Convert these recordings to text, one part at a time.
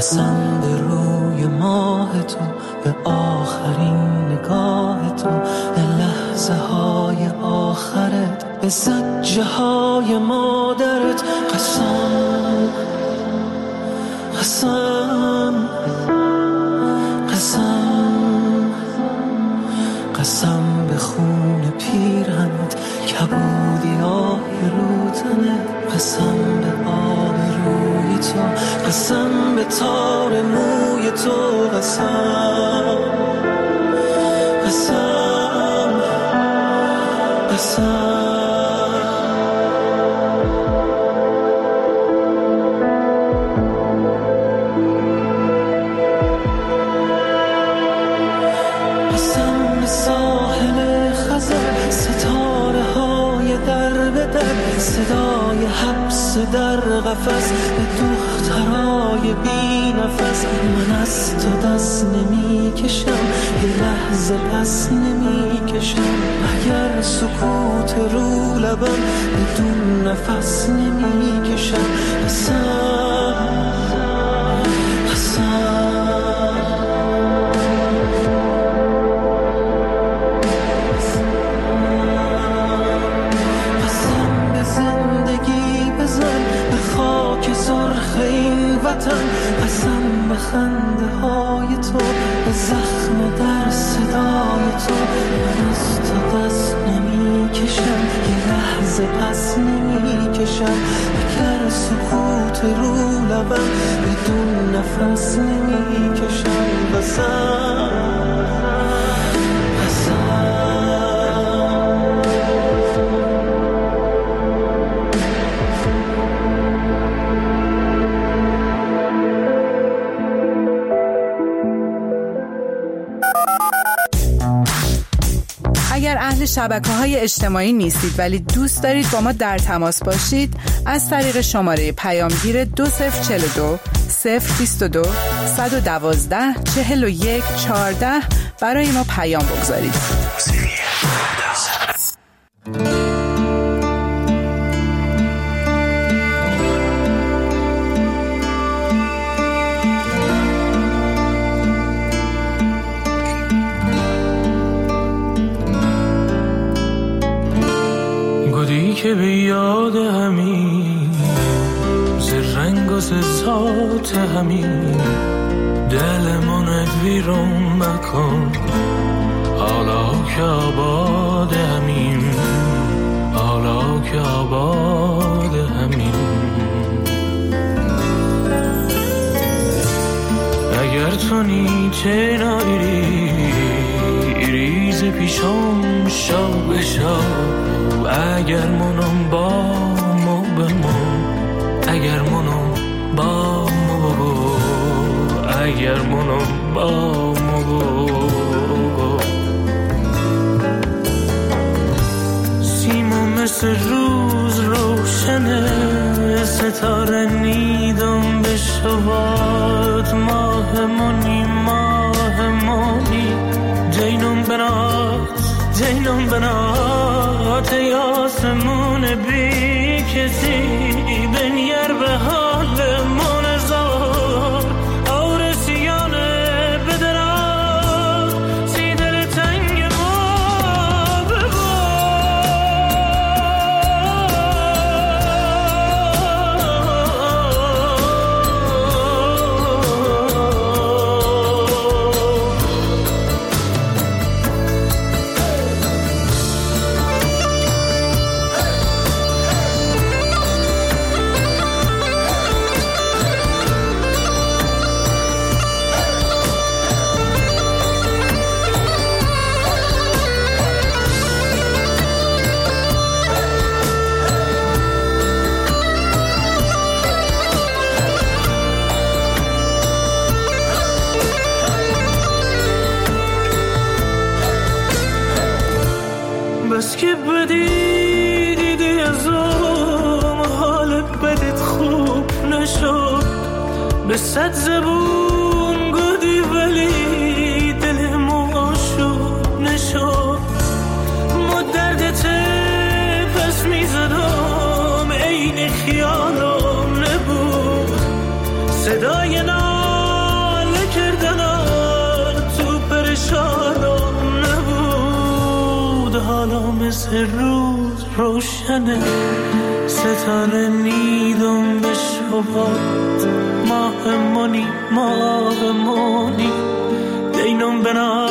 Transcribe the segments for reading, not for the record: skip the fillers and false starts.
قسم به روی ماه تو، به آخرین نگاه تو، به لحظه های آخرت، به زجه های مادرت. قسم قسم قسم قسم به خون پیرهنت، کبودی آهی رو تنت. قسم به آب روی تو، قسم به تار موی تو. قسم قسم قسم صدای حبس در قفس، به دخترای بی نفس. من از تو دست نمی کشم، یه لحظه پس نمی کشم. اگر سکوت رو لبم، بدون نفس نمی کشم. قسم قسم قسم به خنده های تو، به زخم در صدای تو. من از تو دست نمی کشم، یه لحظه پس نمی کشم. اگر سکوت رو لبم، بدون نفس نمی کشم. قسم اگر اهل شبکه‌های اجتماعی نیستید ولی دوست دارید با ما در تماس باشید، از طریق شماره پیامگیر 2042 022 112 41 14 برای ما پیام بگذارید. که به یاد همین ز رنگ و ز ذات همین، دلمون ویرون مکن. حالا که آباد همین، حالا که آباد همین. اگر تو نیچه ایریز پیشم شو بشو. اگر منم با مو بمون، اگر منم با مو بگو، اگر منم با مو بگو. سیمون مثل روز روشنه، ستاره نیدم به شواد. ماهمونی ماهمونی، جینم بنات جینم بنات. ای آسمون بی کسی، بنیر به حال منزار. آرسیانه بدرا، سی دل تنگ ما ببار. بس که بدی دیدی ازم، حال بدت خوب نشد. به صد زبون گودی ولی دلم عاشق نشد. ما دردت پس میزدم، عین خیالم نبود. صدای نام مثل روز روشنه، ستاره نیدم به شبات، ماه مانی دینم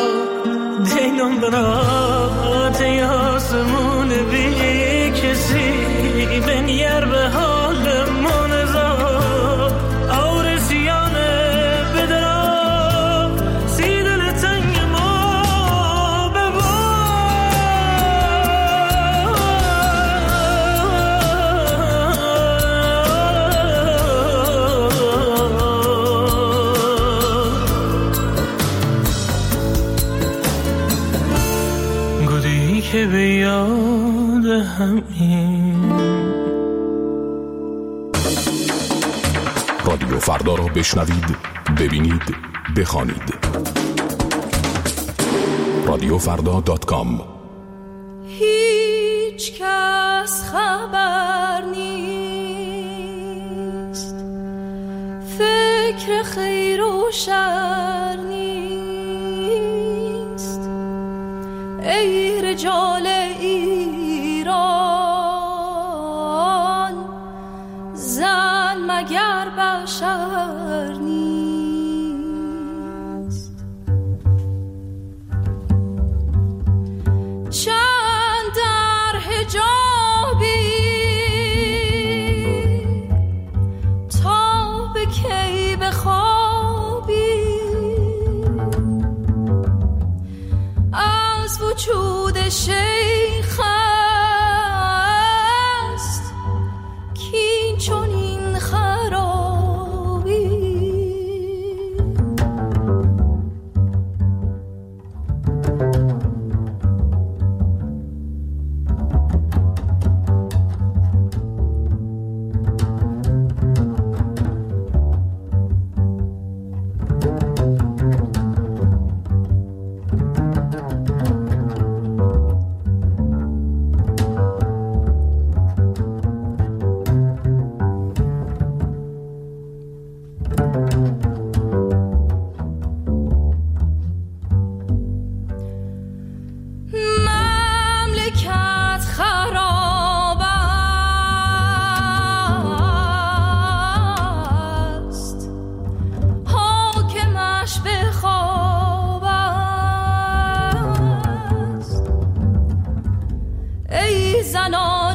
بنا تی آسمون بی کسی بنیر به حال منزا آورسیانه بدرا سی دل تنگ ما ببا گودی که به یاد همین. رادیو فردا را بشنوید، ببینید، بخوانید. radiofrda.com. هیچ کس خبر نیست، فکر خیر و شر نیست. ای رجال ایران، زن مگر بشر نیست؟ چند در حجابی تا به کی بخوابی، از وجود شیخ است کین چون این خرابی. زنان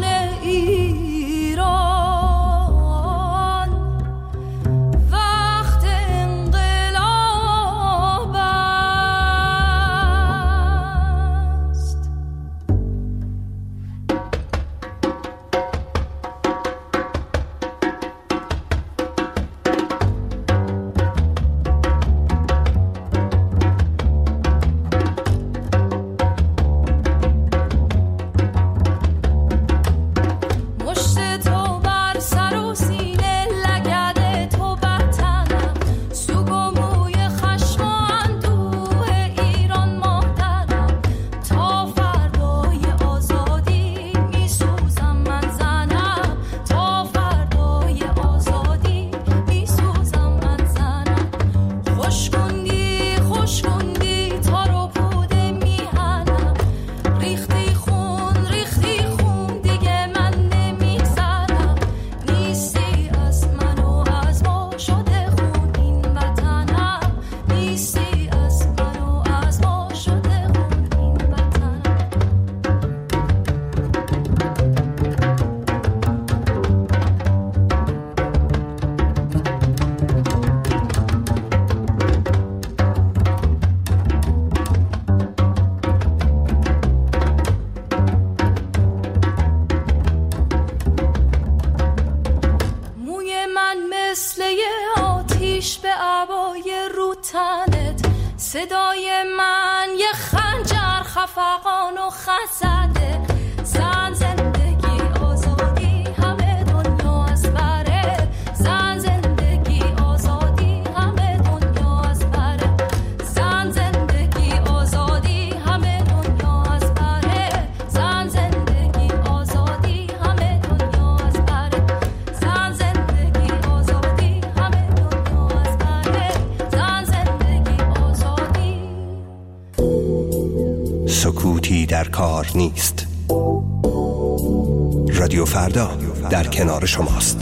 ایران وقت انقلاب است. صدای من یه خنجر خفقان و خزده. زن زندگی آزادی همه دنیا از بره. زن زندگی آزادی همه دنیا از بره. زن زندگی آزادی همه دنیا از بره. زن زندگی آزادی همه دنیا از بره. زن زندگی آزادی همه دنیا از بره. زن زندگی آزادی. سکوتی در کار نیست. رادیو فردا در کنار شماست.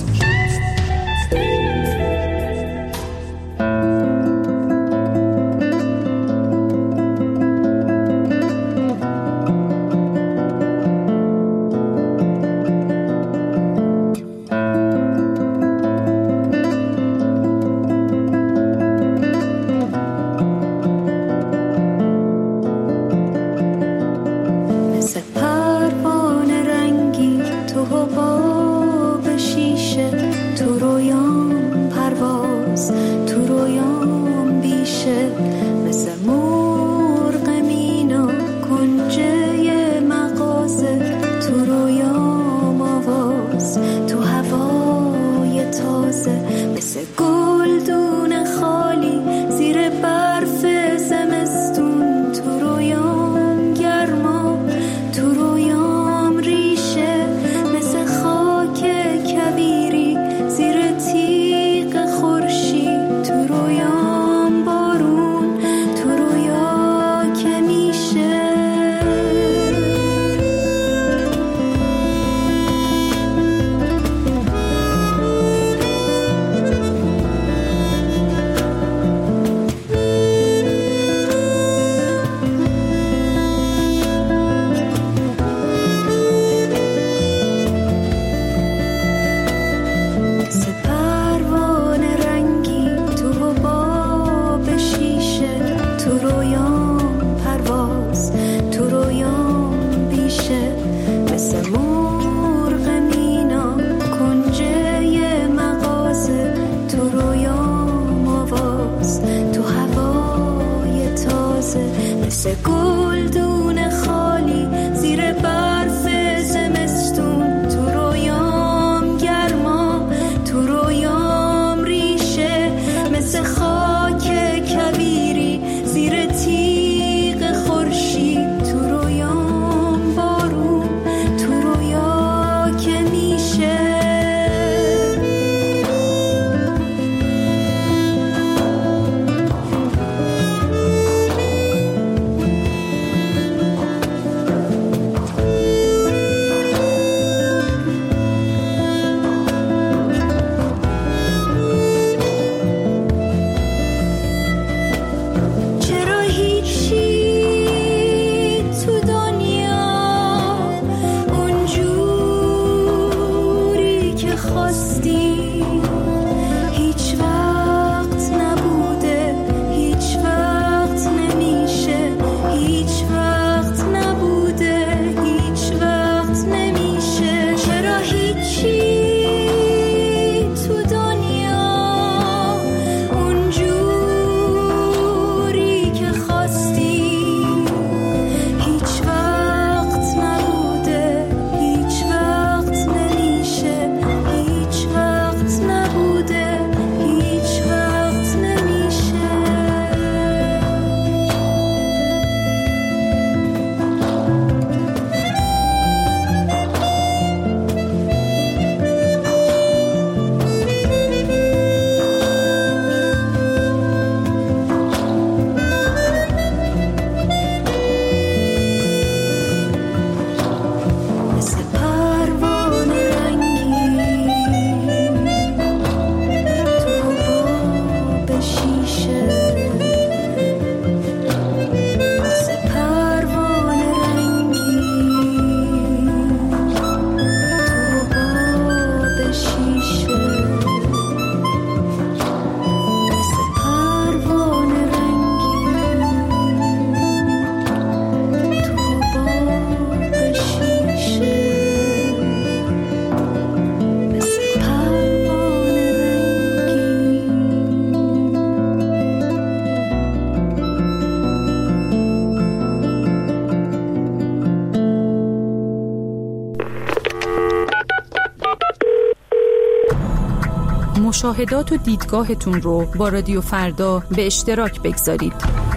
مشاهدات و دیدگاهتون رو با رادیو فردا به اشتراک بگذارید.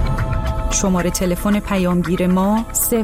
شماره تلفن پیامگیر ما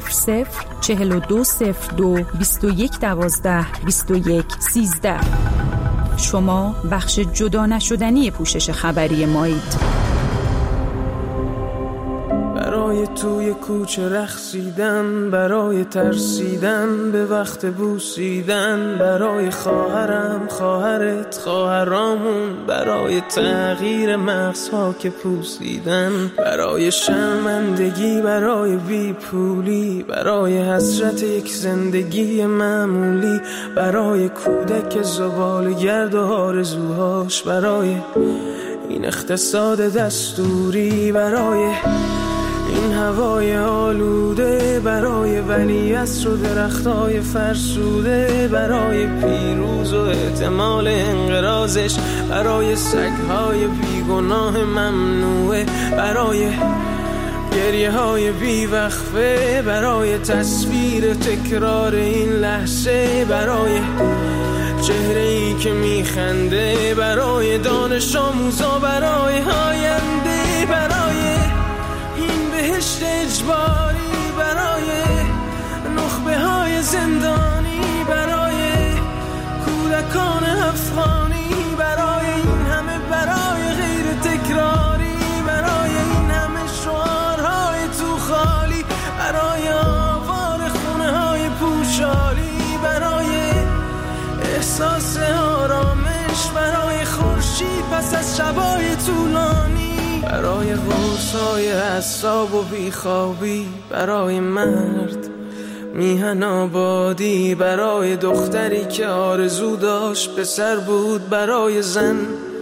00420221122113. شما بخش جدا نشدنی پوشش خبری مایید. برای برای توی کوچه رقصیدن، برای ترسیدن به وقت بوسیدن، برای خواهرم، خواهرت، خواهرامون، برای تغییر مغزها که پوسیدن، برای شرمندگی، برای بیپولی، برای حسرت یک زندگی معمولی، برای کودک زباله‌گرد و آرزوهاش، برای این اقتصاد دستوری، برای این هوای آلوده، برای ولیعصر و درختای فرسوده، برای پیروز و احتمال انقراضش، برای سگهای بیگناه ممنوعه، برای گریه های بیوقفه، برای تصویر تکرار این لحظه، برای چهره‌ای که میخنده، برای دانش آموزا، برای آینده، برای این بهشت اجباری، برای نخبه های زندانی، برای کودکان افغانی، برای این همه برای غیر تکراری، برای این همه شعارهای تو خالی، برای آوار خونه های پوشالی، برای احساس آرامش، برای خورشید پس از شبای طولانی، برای قرصای اعصاب و بیخوابی، برای مرد میهن آبادی، برای دختری که آرزو داشت پسر بود، برای زن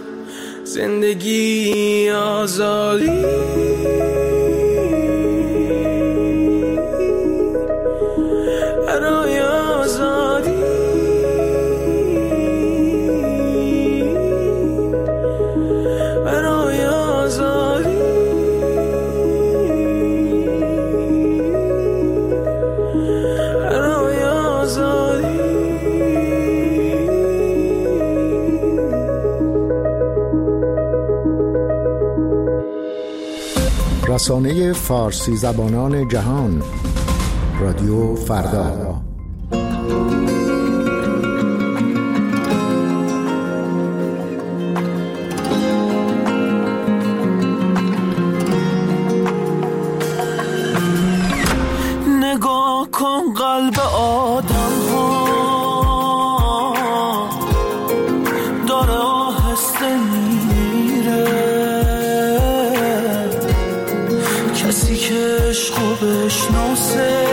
زندگی آزادی، برای آزادی، برای آزادی، برای آزادی. رسانه فارسی زبانان جهان، رادیو فردا. نگاه کن قلب آدم ها داره آهسته میره، کسی که عشقو بشناسه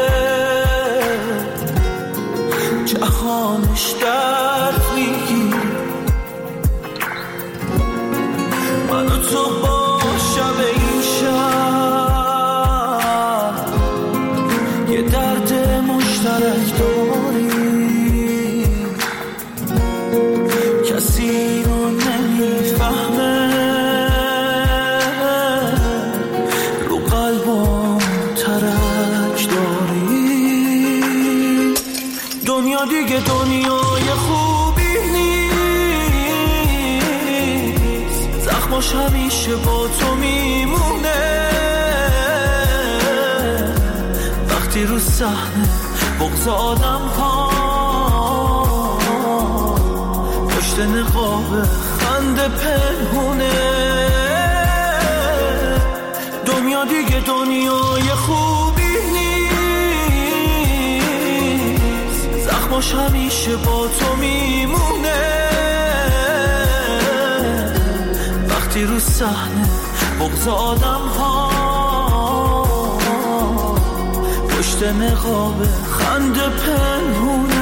جهانش درد میگیره. من و تو با شب این شب یه درد مشترک داریم، کسی رو نمیفهمه، رو قلبم ترک داریم. دنیا دیگه دنیای خوبی نیست، زخماش همیشه با تو میمونه، وقتی رو صحنه بغض آدم ها پشت نقاب خنده پنهونه. دنیا دیگه دنیای خوبی نیست، زخماش همیشه با تو میمونه، وقتی رو صحنه بغض آدم ها پشت نقاب خنده پنهونه.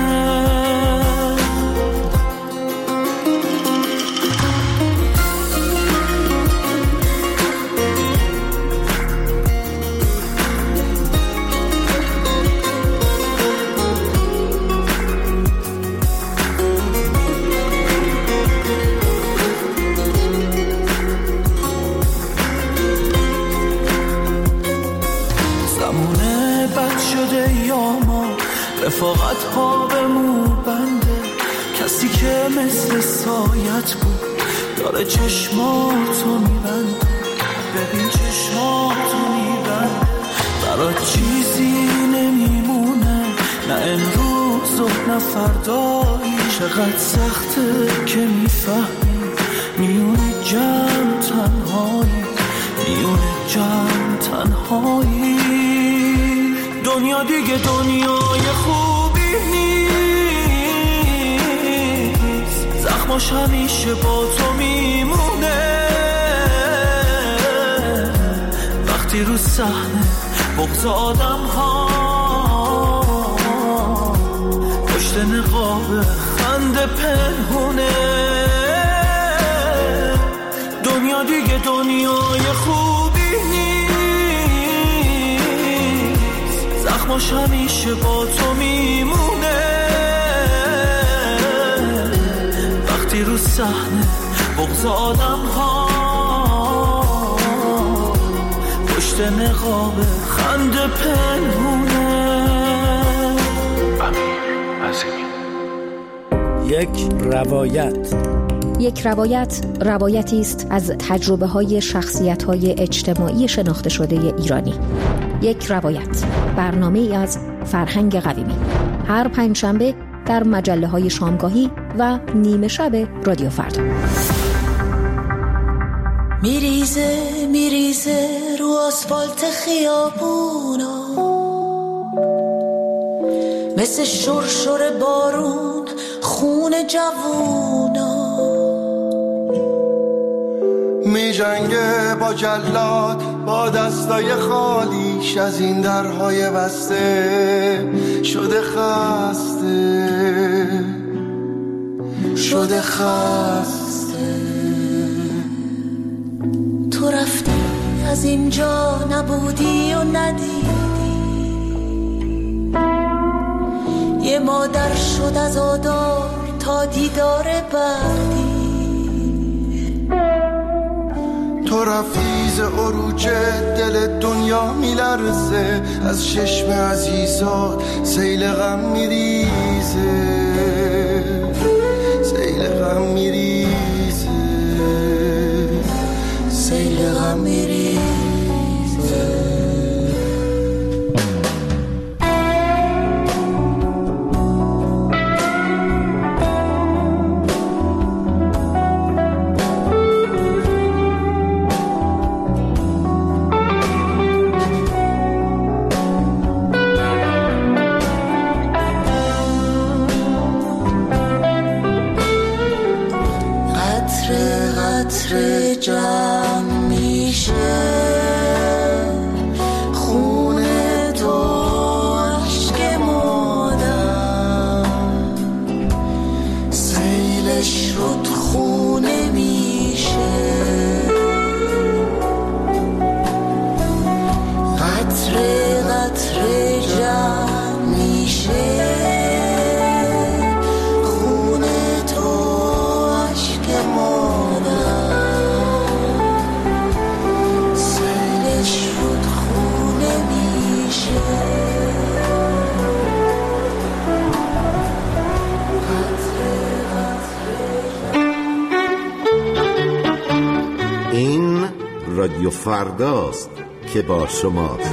رفاقت ها به مو بنده، کسی که مثل سایت بود داره چشماتو میبنده. ببین چشماتو میبنده، برات چیزی نمیمونه، نه امروز و نه فردایی. چقدر سخته که میفهمی میونه جمع تنهایی، میونه جمع تنهایی، دنیا دیگه دنیای خوبی نیست، زخماش همیشه با تو میمونه. وقتی رو صحنه بغض آدم ها پشت نقاب خنده پنهونه، دنیا دیگه دنیای خوبی نیست، زخماش همیشه با تو میمونه. وقتی رو صحنه بغض آدم ها پشت نقاب خنده پنهونه. یک روایت روایتی است از تجربه های شخصیت های اجتماعی شناخته شده ایرانی. یک روایت، برنامه ای از فرهنگ قویمی، هر پنجشنبه در مجله های شامگاهی و نیمه شب رادیو فردا. میریزه رو آسفالت خیابونا، مثل شرشر بارون خون جوونا، میجنگه با جلاد با دستای خالیش، از این درهای بسته شده خسته. تو رفتی از اینجا نبودی و ندیدی، یه مادر شد از آدار تا دیدار بعدی. تو رفتی ز عروج دل دنیا میلرزه، از چشم عزیزات سیل غم میریزه، سیل غم میریزه، سیل غم میریزه. قطره جمع میشه، خون تو عشق مادم، سیلش رود خونه میشه. قطره قطره جمع میشه، خون تو عشق مادم، سیلش رود خونه میشه. این رادیو فرداست که با شماست.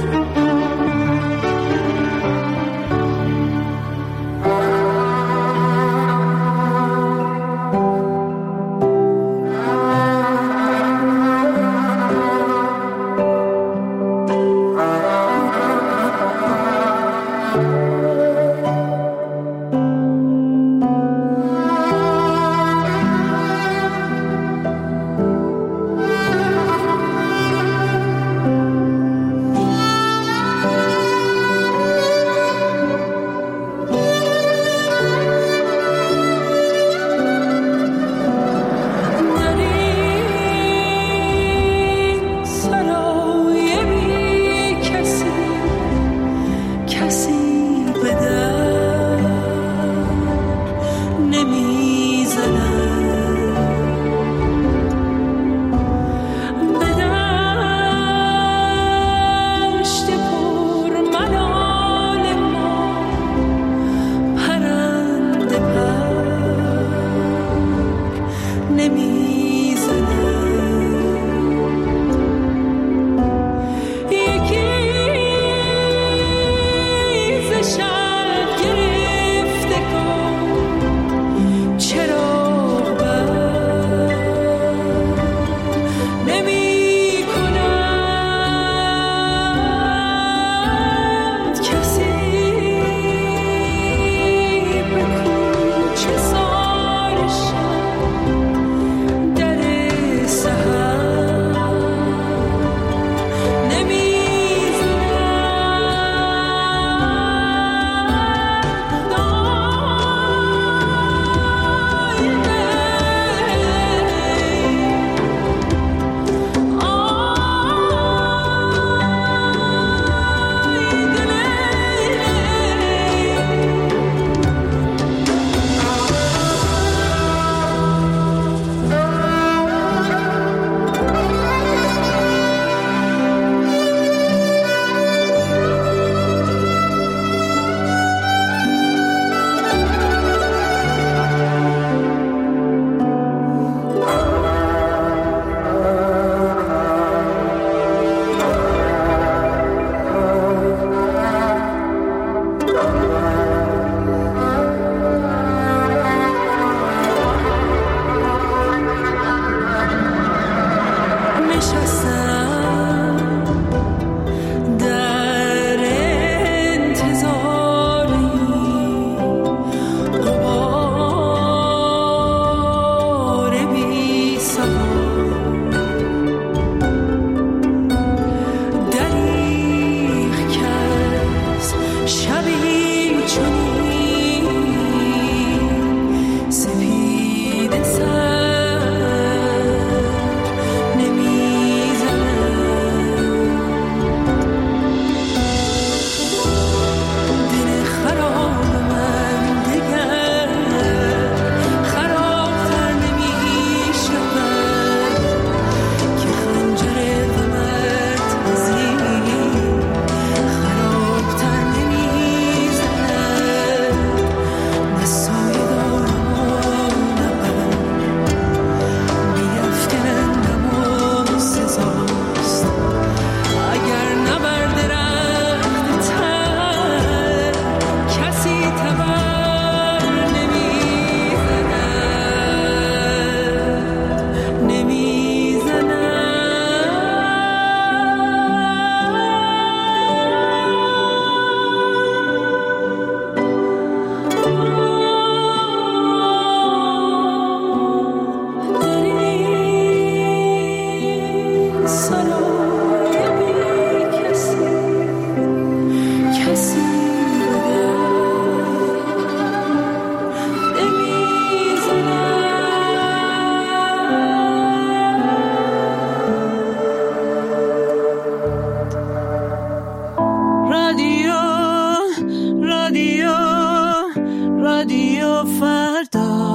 رادیو فردا.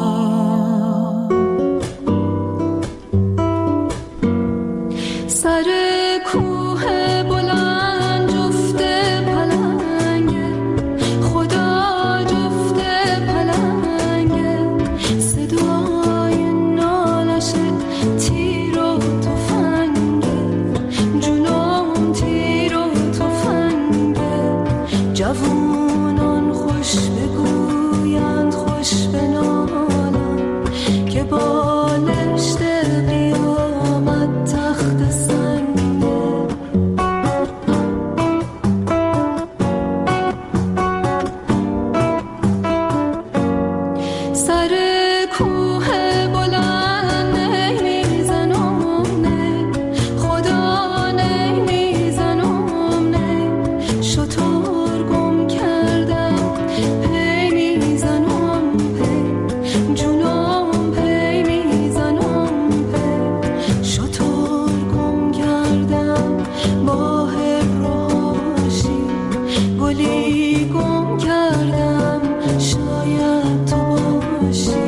سر کوه بلند جفته پلنگه، خدا جفته پلنگه، صدای نالش تیر و تفنگه، جنون تیر و تفنگه. جوونان خوش بگویند خوش بنالند که بالشت قیامت تخت سنگه. سر کوه بلند نمیزنم نه، خدا نمیزنم نه، شطور گم کردم پی میزنم پی، جونم پی میزنم پی، شطور گم کردم با هرهاشی، گلی گم کردم شاید تو باشی.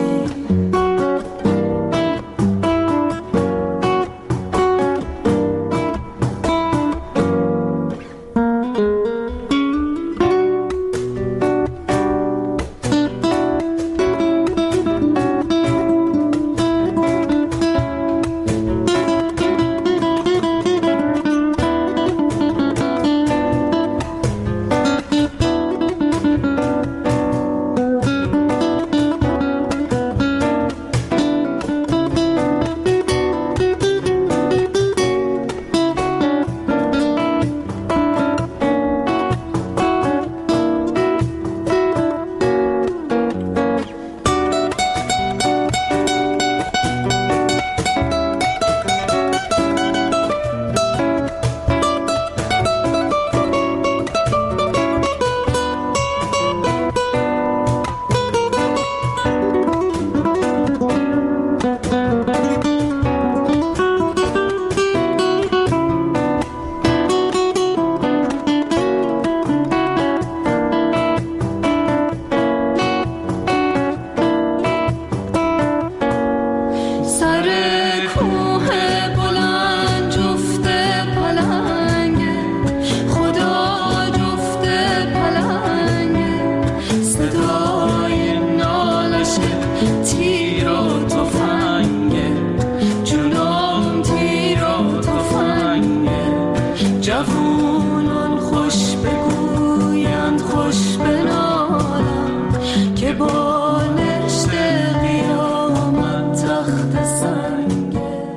سر کوه بلند جفته پلنگه، خدا جفته پلنگه، صدای نالش تیر و تفنگه، جونم تیر و تفنگه. جوونان خوش بگویند خوش بنالند که بالشت قیامت تخت سنگه.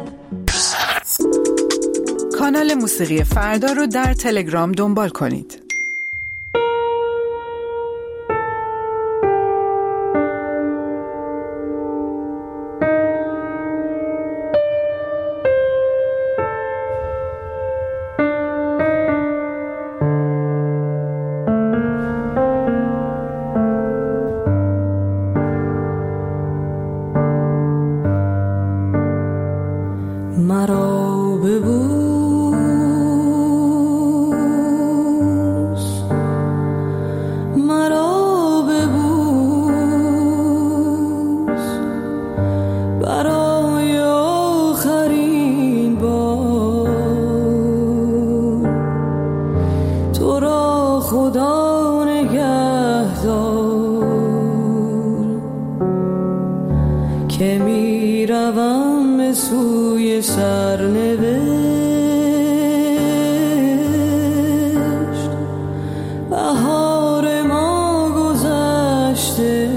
کانال موسیقی فردا رو در تلگرام دنبال کنید. مرا ببوس، مرا ببوس، برای آخرین بار. تو را خدا نگهدار که می روم به سوی سرنوشت. بهار ما گذشته،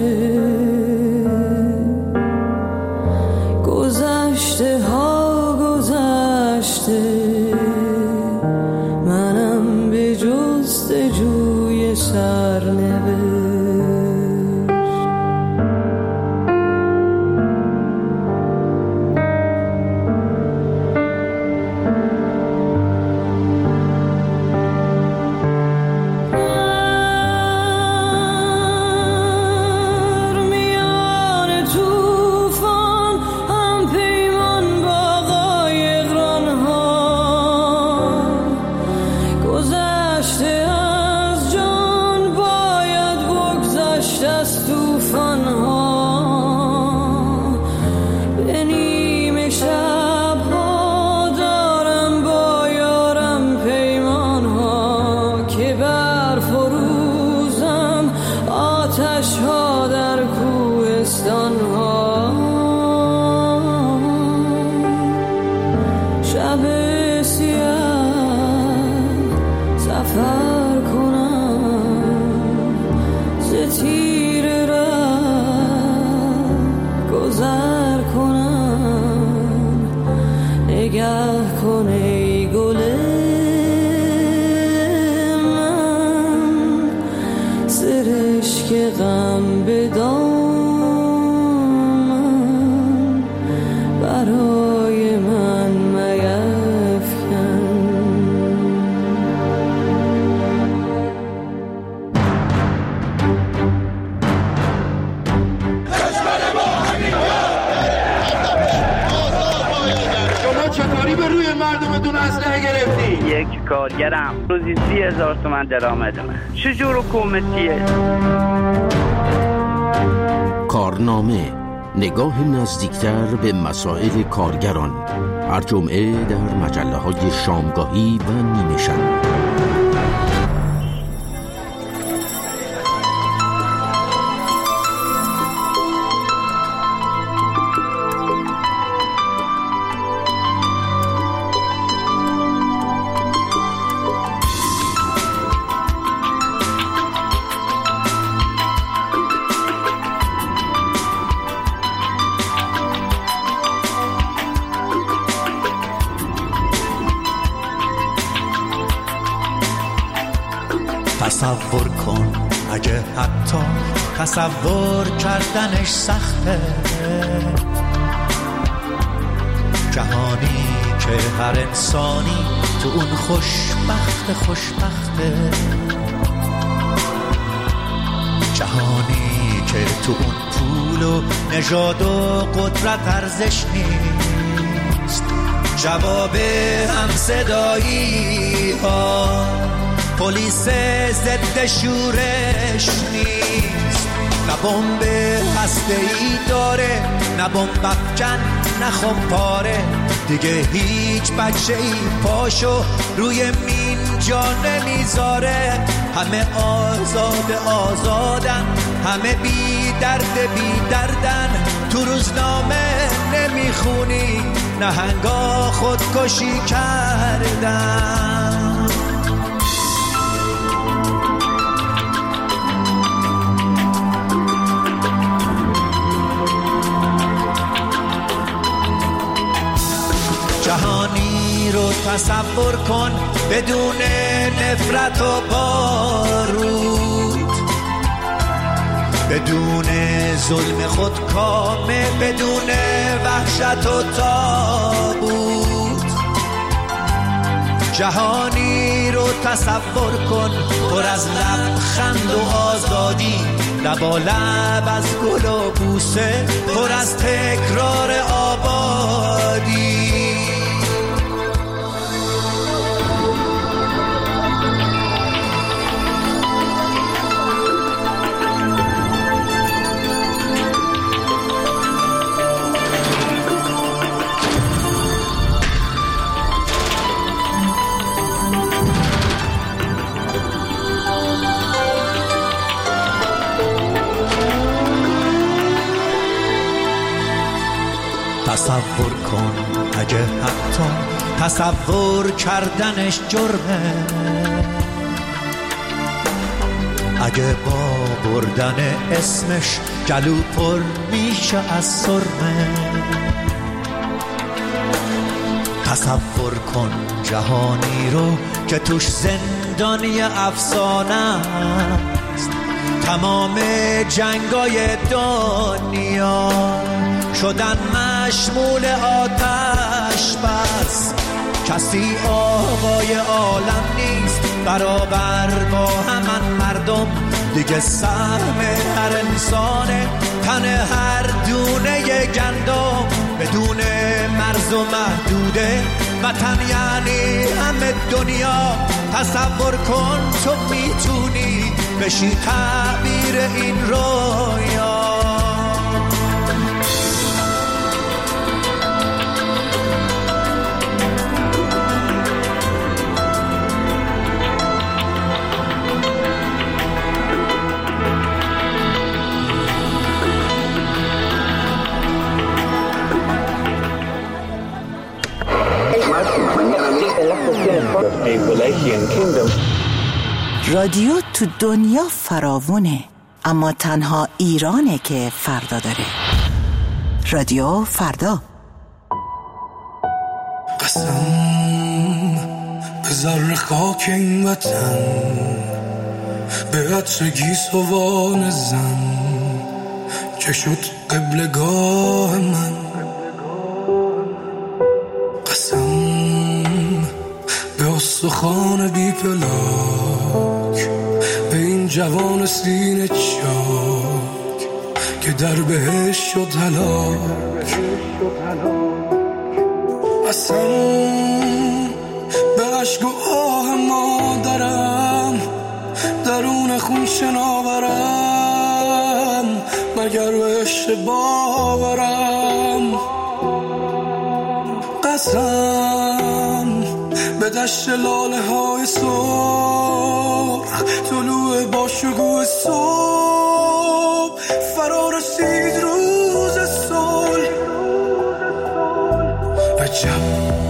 گذشته ها گذشته، منم به جستجوی سرنوشت. طوفان ها، به نیمه شب ها دارم با یارم پیمان ها که بر فروزم آتش ها در کوهستان ها. شب سیاه سفر کنم ز تیر ره گذر کنم، نگه کن ای گل من سرشک غم به دامن برای من میفکن. شما چطوری به روی مردمتون اسلحه گرفتی؟ یک کارگرم روزی 30,000 تومان درآمدمه. چجور حکومتیه؟ کارنامه، نگاه نزدیکتر به مسائل کارگران، هر جمعه در مجله‌های شامگاهی و نیمه شب. تصور کن اگه حتی تصور کردنش سخته، جهانی که هر انسانی تو اون خوشبخته، جهانی که تو اون پول و نژاد و قدرت ارزش نیست، جواب همصدایی ها پلیس ضد شورش نیست، نه بمب هسته‌ای داره، نه بمب افکن، نه خمپاره، دیگه هیچ بچه‌ای پاشو روی مین جا نمیذاره، همه آزادن، همه بی دردن، تو روزنامه نمیخونی نهنگا خودکشی کردن. جهانی رو تصور کن بدون نفرت و بارود، بدون ظلم خودکامه، بدون وحشت و تابوت. جهانی رو تصور کن پر از لبخند و آزادی، لبالب از گل و بوسه، پر از تکرار آبادی. تصور کن اگه حتی تصور کردنش جرمه، اگه با بردن اسمش گلو پر میشه از سرمه. تصور کن جهانی رو که توش زندانی افسانه است، تمام جنگای دنیا شدن مشمول آتش بس، کسی آقای عالم نیست برابر با همان مردم، دیگه سهم هر انسانه تن هر دونه گندم، بدون مرز و محدوده وطن یعنی همه دنیا. تصور کن تو میتونی بشی تعبیر این رویا. رادیو تو دنیا فراوونه، اما تنها ایرانه که فردا داره. رادیو فردا. قسم به ذره خاک این وطن، به عطر گیسوان زن که شد قبلگاه من. قسم به استخوان بی پلاک، به این جوان سینه چاک که در بهش شد هلاک. قسم به عشق و آه مادرم، درون خون شناورم، مگر به عشق باورم. قسم به دشت لاله های سرخ، طلوع با شکوه صبح، فرا رسید روز صلح. عجب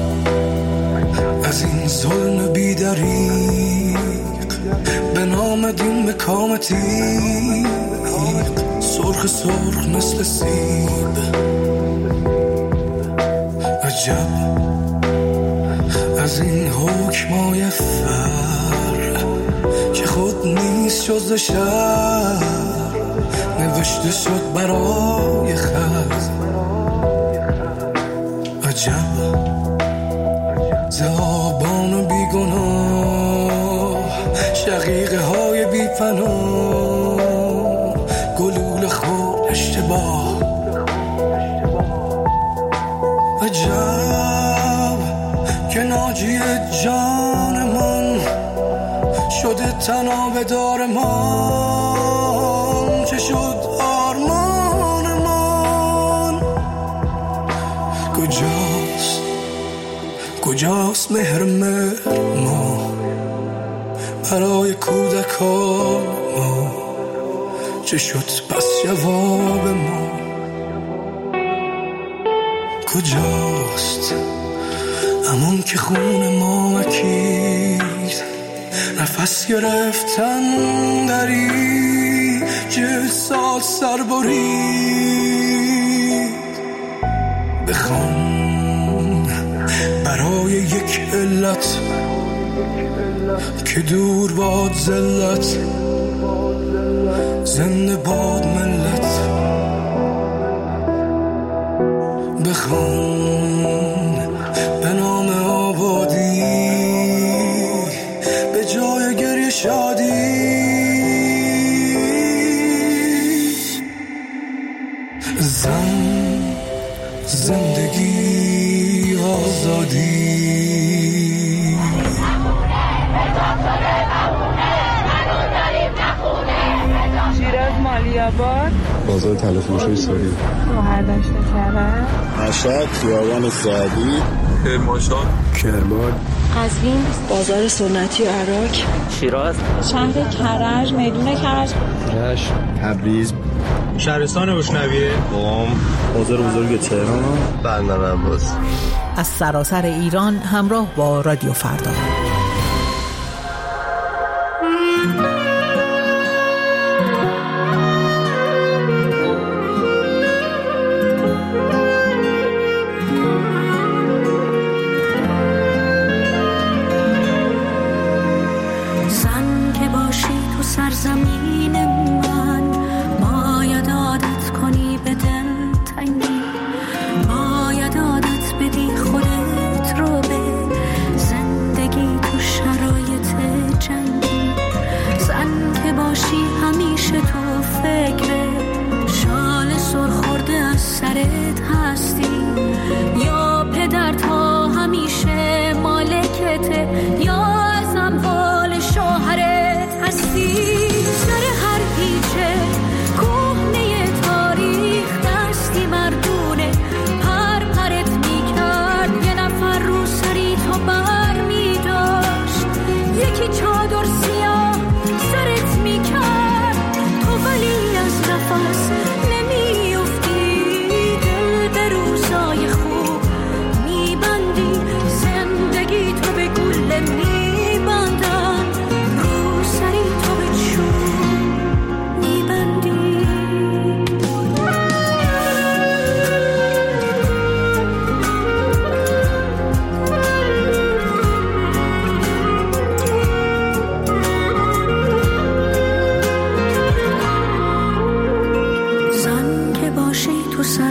از این ظلم بی دریغ، به نام دین به کام تیغ، سرخ سرخ مثل سیب. عجب از این حکمای فر که خود نیست جز شر، نوشته شد برای خز. عجب ز آبان بیگناه، شقیقه های بی پناه، گلوله خود اشتباه. عجب که ناجی جانمان شده تنابدار من، چه شد آرمان من. کجاست مهر ما برای کودکان ما، چه شد پس جواب ما. کجاست همون که خون ما اکید، نفس گرفتن دری که سال سر برید. بخوان برای یک علت که دور باد ذلت، زنده باد ملت. بخوان به نام آبادی، به جای گریه شادی. زندگی آزادی. شیراز مالی‌آباد، بازار تلفروشی ساری، مهرداشت کرد، مشهد خیابان سعدی، کرمانشاه، کرمان، قزوین، بازار سنتی عراق، شیراز، شهر کرج، میدون کرج، رشت، تبریز، شهرستان روشنویه، قم، بازار بزرگ تهران، بندر عباس. از سراسر ایران همراه با رادیو فردا. زن که باشی تو سرزمین من، باید عادت کنی به دل تنگی، باید عادت بدی خودت رو به زندگی.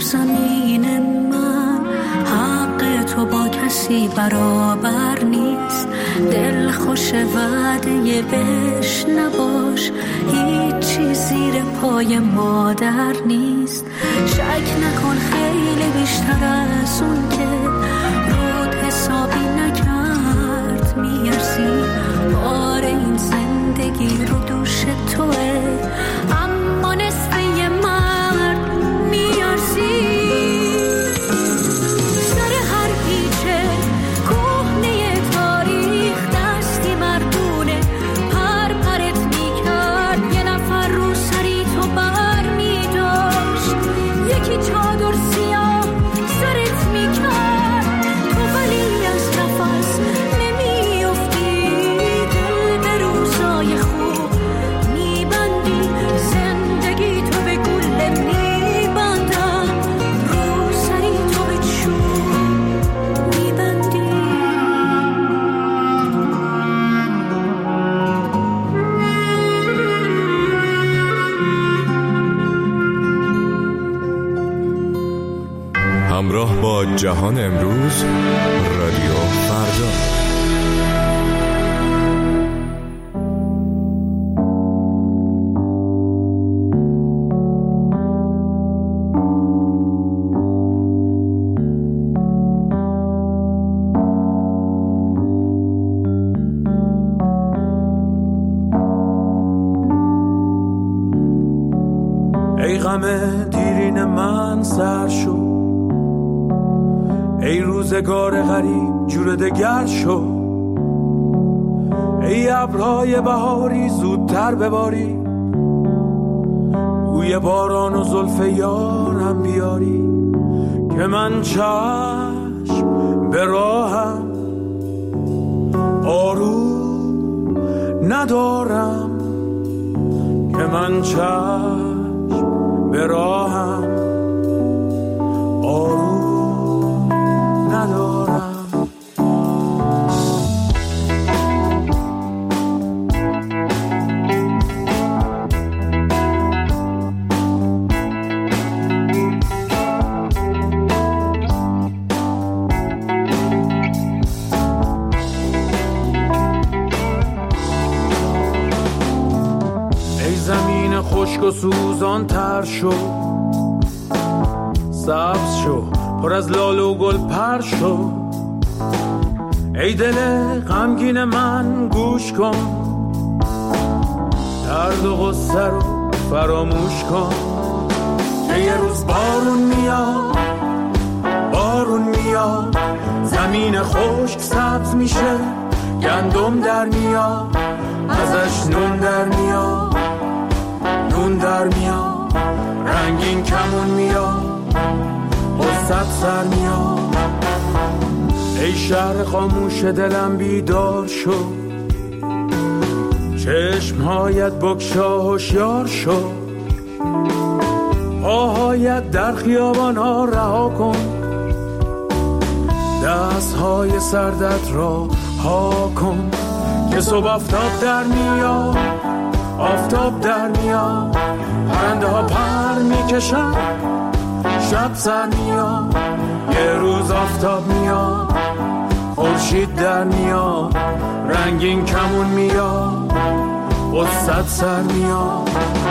زمین من حق تو با کسی برابر نیست. دل خوش وعده بهش نباش، هیچی زیر پای مادر نیست. شک نکن خیلی بیشتر از اون که رود حسابی نکرد میارزی. بار این زندگی رو دوش توه، اما نصف یه مرد میارزی. سر هر پیچه کهنه تاریخ دستی مردونه پر پرت میکرد. یه نفر رو سری تو بر میداشت، یکی چادر سیاه سرت میکرد. تو ولی از نفس نمیافتی، دل به روزای خوب میبندی. زندگی تو به گله میبندم، رو سری تو به چوب میبندی. همراه با جهان امروز، رادیو فردا. ای غم دیرین من سر شو، ای روزگار غریب جور دگر شو. ای ابرهای بهاری زودتر بباری، بوی باران و زلف یارم بیاری. که من چشم به راهم آروم ندارم، که من چشم به راهم آروم ندارم. ای زمین خشک و سوزان تر شو، سبز شو پر از لاله و گل پر شو. ای دل غمگین من گوش کن، درد و غصه رو فراموش کن. که یه روز بارون میاد، بارون میاد، زمین خشک سبز میشه، گندم در میاد، ازش نون در میاد، نون در میاد، رنگین کمون میاد، قصت سر میاد. ای شهر خاموش دلم بیدار شو، چشمهایت بگشا هوشیار شو. پاهایت در خیابان ها رها کن، دستهای سردت را ها کن. که صبح آفتاب در میاد، آفتاب در میاد، پرنده ها پر میکشن، شب سر میاد. یه روز آفتاب میاد، خورشید در میاد، رنگین کمون میاد، قصت سر میاد.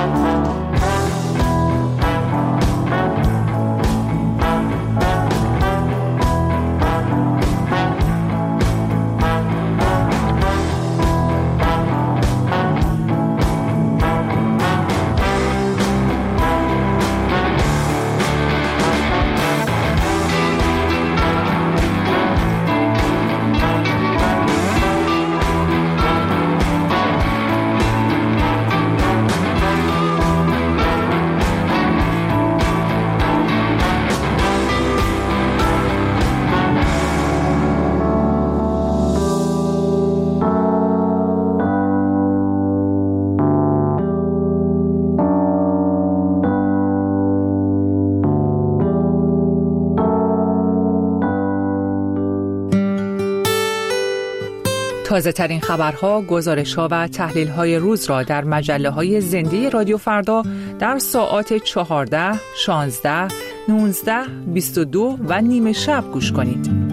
تازه ترین خبرها، گزارش‌ها و تحلیل‌های روز را در مجله‌های زنده رادیو فردا در ساعات 14، 16، 19 22 و نیمه شب گوش کنید.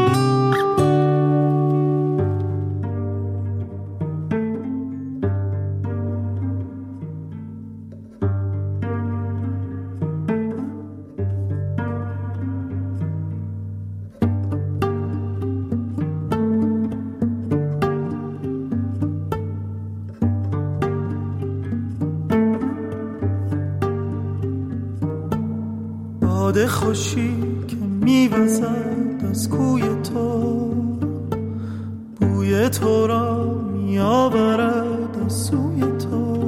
باد خوشی که میوزد از کوی تو، بوی تو را میآورد از سوی تو.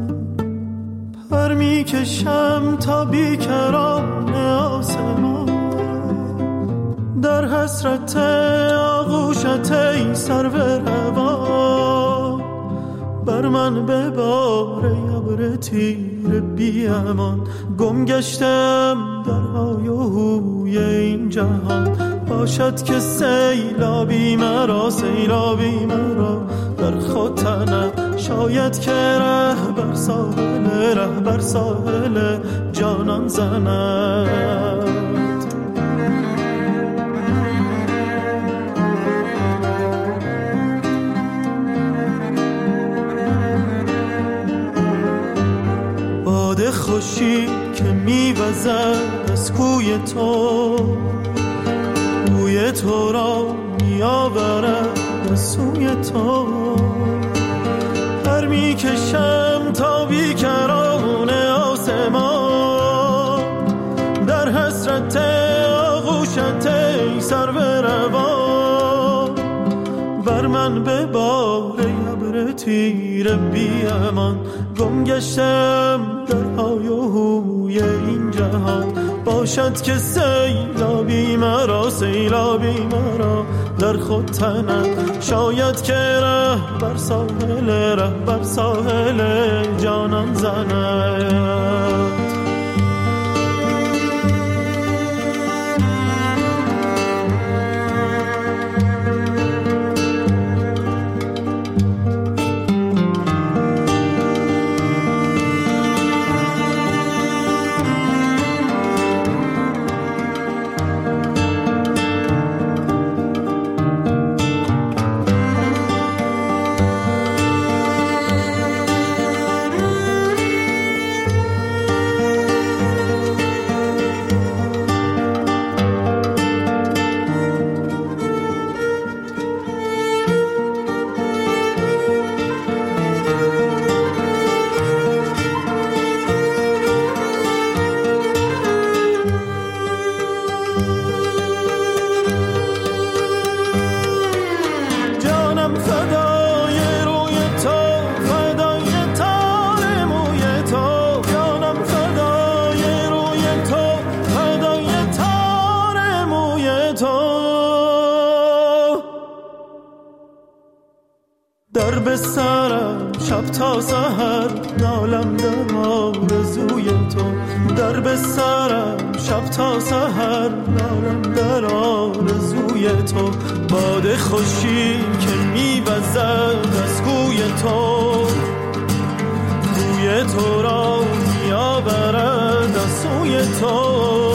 پر میکشم تا بیکران آسمان، در حسرت آغوشت ای سرو روان. بر من ببار ابر تیر بی امان، گم گشتم در های و هوی این جهان. باشد که سیلابی مرا، سیلابی مرا در خود تنم. شاید که ره بر ساحل جانان زند. باد خوشی که میوزد از کوی تو، بوی تو را میآورد از سوی تو. پر میکشم تا بیکران آسمان، در حسرت آغوشت ای سرو روان. بر من ببار ابر تیر بی امان، گم گشتم در های و هوی این جهان. باشد که سیلابی مرا، سیلابی مرا در خود تنم. شاید که ره بر ساحل جانان زند. در به سرم شب تا سحر نالم در آرزوی تو. در به سرم شب تا سحر نالم در آرزوی تو. باد خوشی که میوزد از کوی تو، بوی تو را میآورد از سوی تو.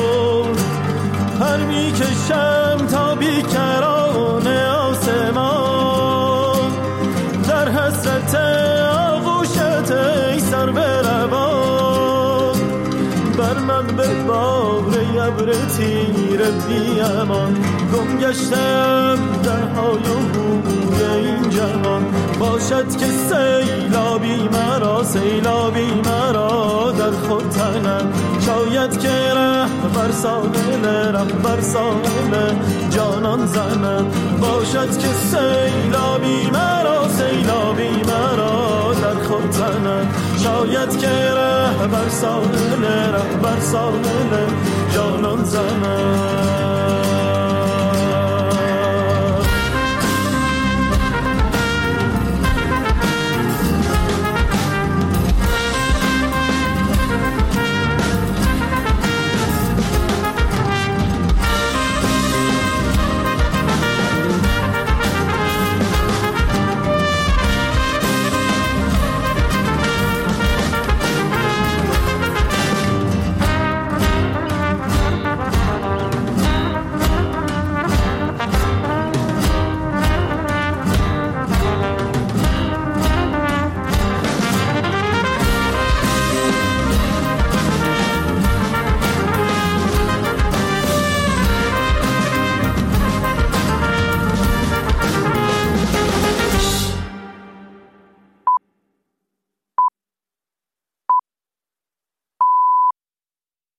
پر میکشم تا بیکران آسمان، در حسرت آغوشت ای سرو روان. بر من ببار ابر تیر بی امان، گم گشتم در های و هوی این جهان. باشد که سیلابی مرا، سیلابی مرا در خود تنم. شاید که ره بر ساحل جانان زند. باشد که سیلابی مرا، سیلابی مرا در خود تنم. شاید که ره بر ساحل